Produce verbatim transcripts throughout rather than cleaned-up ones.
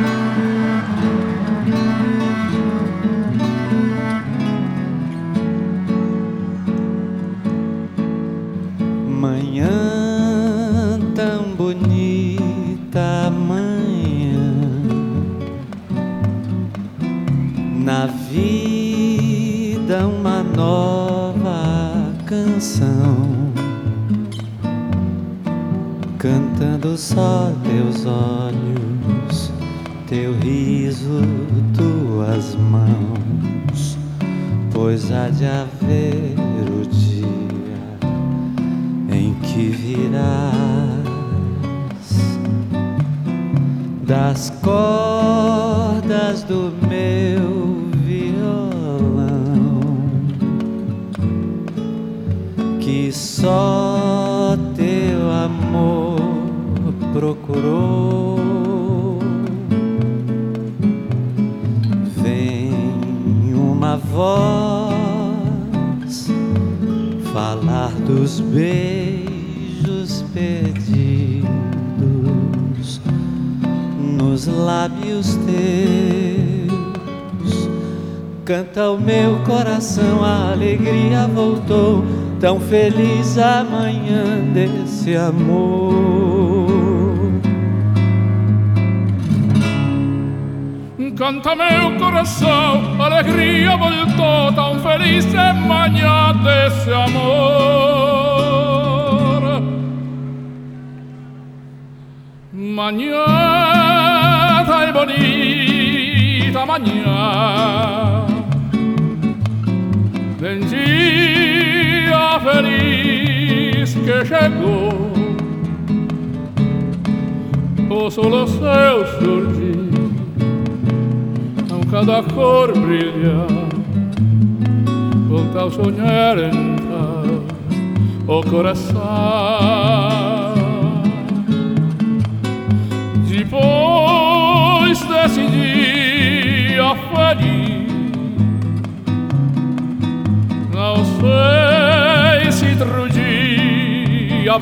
Manhã tão bonita, manhã, na vida uma nova canção, cantando só teus olhos, teu riso, tuas mãos, pois há de haver o dia em que virás das cordas do meu violão, que só teu amor procurou. Vem uma voz falar dos beijos perdidos nos lábios teus. Canta o meu coração, a alegria voltou, tão feliz a manhã desse amor. Canta meu coração, a alegria voltou, tão feliz a manhã desse amor. Manhã tão bonita, manhã del dia feliz que chegou, o sol seu surgir, cada cor brilha, volta a sonhar então o coração. Depois desse dia feliz, não sei se outro dia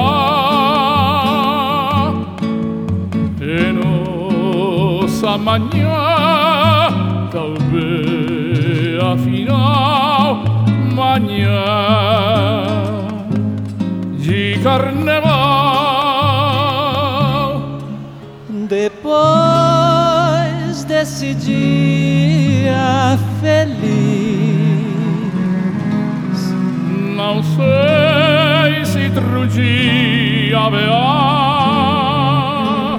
haverá e nossa manhã, talvez afinal manhã de carnaval. Depois desse dia feliz, não sei se outro dia haverá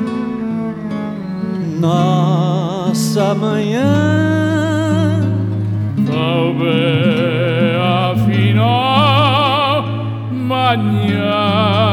nossa manhã, talvez afinal manhã